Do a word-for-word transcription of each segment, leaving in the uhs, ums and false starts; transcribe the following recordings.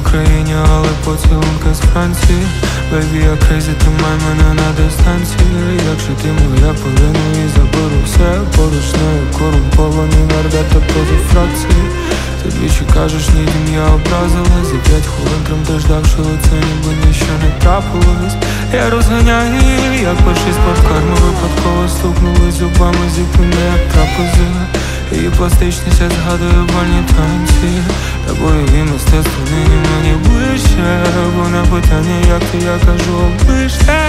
Україні, але поцілунки з Франції. Baby, я crazy, тримай мене на дистанції. Якщо ти моя, полину і заберу все. Поруч нею корумпований нардеп проти фракції. Ти двічі кажеш, ні, дім, я образилась. За п'ять хвилин кремтеждавши лице, ніби ніщо не трапилось. Я розганяю її, як перший спорткар. Ми випадково стукнули зубами, зіткнені як трапези. Її пластичність, я згадую бальні танці. Та бойові мистецтво нині мені ближче. Бо на питання, як ти, я кажу, оближте.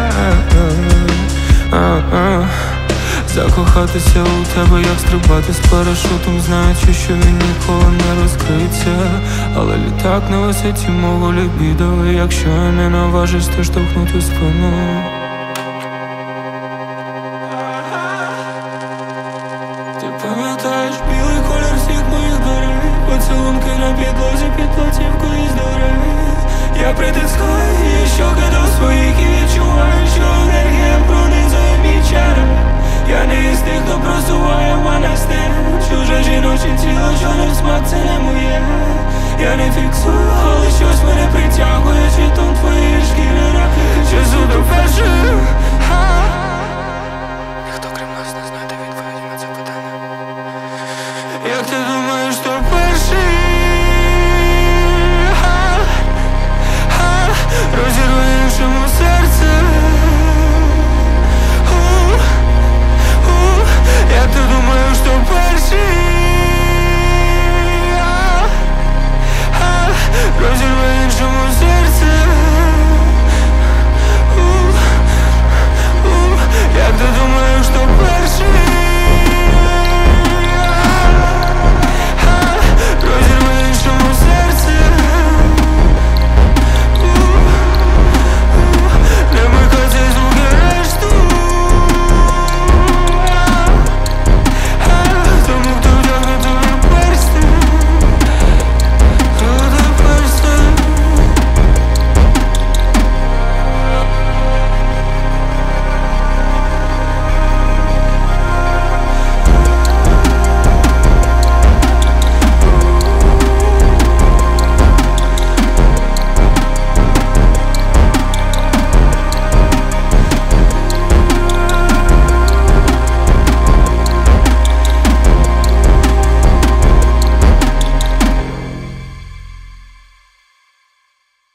Закохатися у тебе, як стрибати з парашутом, знаючи, що він ніколи не розкриється. Але літак на висоті мого лібідо, і якщо я не наважусь, то штовхнути спину. Ти пам'ятаєш білий колір всіх моїх дверей, поцілунки на підлозі під платівкою із дверей. Я притискаю її щоки до своїх і відчуваю, що енергія пронизує мій череп. Я не із тих, хто просуває мене стель. Чуже жіноче тіло, що не в смак, це не моє. Я не фіксую, але щось мене притягує. Світом твоєї шкіри раки, чи зуду першою. Ніхто крім нас не знайде відповіді на це питання. Як ти думаєш, що